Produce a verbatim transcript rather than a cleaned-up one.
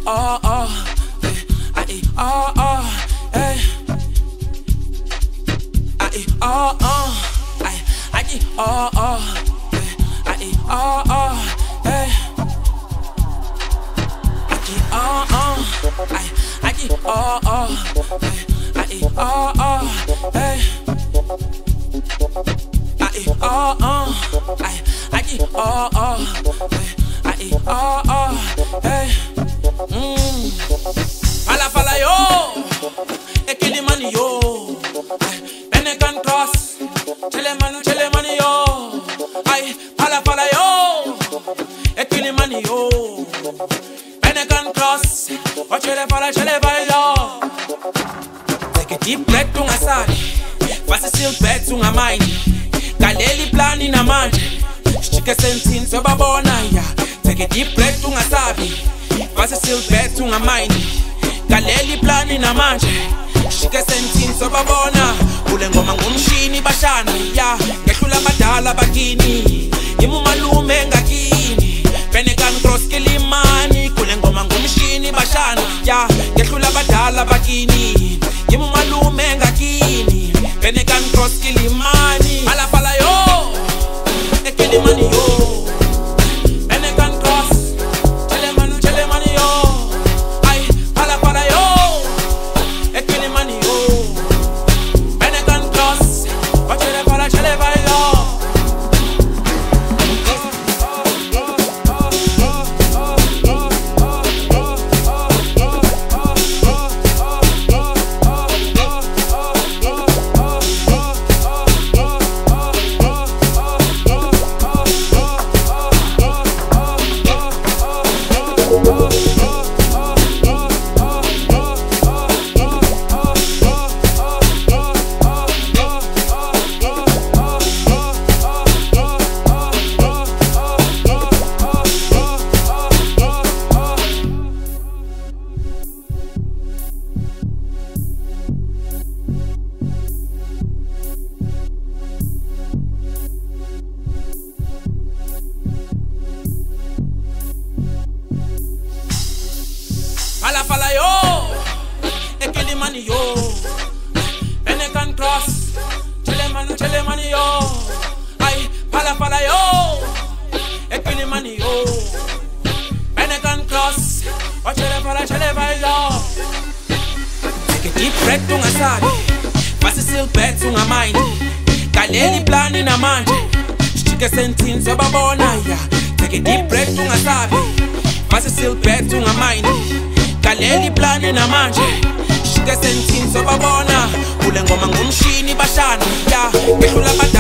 oh oh, I oh oh, eh. I oh oh, I I oh oh, I oh oh, eh. I oh oh, I I oh oh, I oh oh, eh. I oh oh, I I oh oh, I oh oh, eh. Mm. Fala fala yo, ekili mani yo, bene can cross, chele manu chele mani yo, ay fala fala yo, ekili mani yo, bene can cross, o chele fala chele bailo. Take a deep breath to asali, fast still back to my mind, kaleli plan in a man, shike sentin so babona ya. Take a deep breath to asabi, fast still back to my mind. Kaleli plani na manje, shike sentin so babona. Ule ngoma ngumshini bashana ya, ngehlula badala bakini, imu malume ngakini, bene kan cross kilimani. Kule ngoma ngumshini bashana ya, ngehlula badala bakini, imu malume ngakini, bene kan cross kilimani. Pala pala yo, ekilimani yo. Fala fala yo, ekili mani yo, bene can cross, chele manu chele mani yo, ay fala fala yo, ekili mani yo, bene can cross, o chele fala chele bailo. Take a deep breath to asali, fast still back to my mind, kaleli plan in a man, shike sentin so babona ya. Take a deep breath to asali, fast still back to my mind. Kaleli plani na manje, shike sentin so babona. Ule ngoma ngumshini bashana ya, ngehlula